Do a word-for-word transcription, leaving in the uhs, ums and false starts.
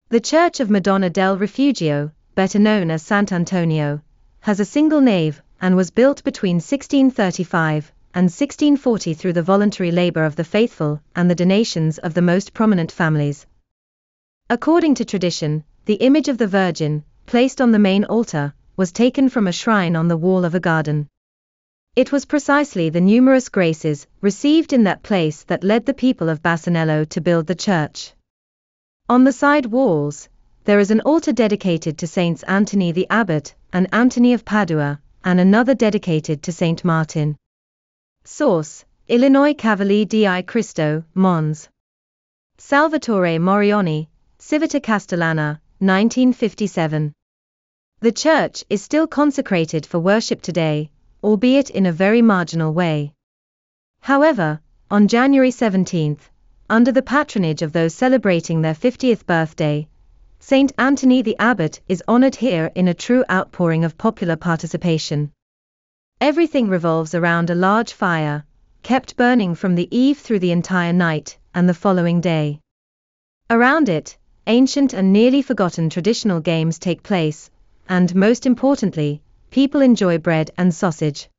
The Church of Madonna del Refugio, better known as Sant'Antonio, has a single nave, and was built between sixteen thirty-five and sixteen forty through the voluntary labor of the faithful and the donations of the most prominent families. According to tradition, the image of the Virgin, placed on the main altar, was taken from a shrine on the wall of a garden. It was precisely the numerous graces received in that place that led the people of Basanello to build the church. On the side walls, there is an altar dedicated to Saints Anthony the Abbot and Anthony of Padua, and another dedicated to Saint Martin. Source: Illinois Cavaliere di Cristo, Mons. Salvatore Morioni, Civita Castellana, nineteen fifty-seven. The church is still consecrated for worship today, albeit in a very marginal way. However, on January seventeenth, under the patronage of those celebrating their fiftieth birthday, Saint Anthony the Abbot is honored here in a true outpouring of popular participation. Everything revolves around a large fire, kept burning from the eve through the entire night and the following day. Around it, ancient and nearly forgotten traditional games take place, and most importantly, people enjoy bread and sausage.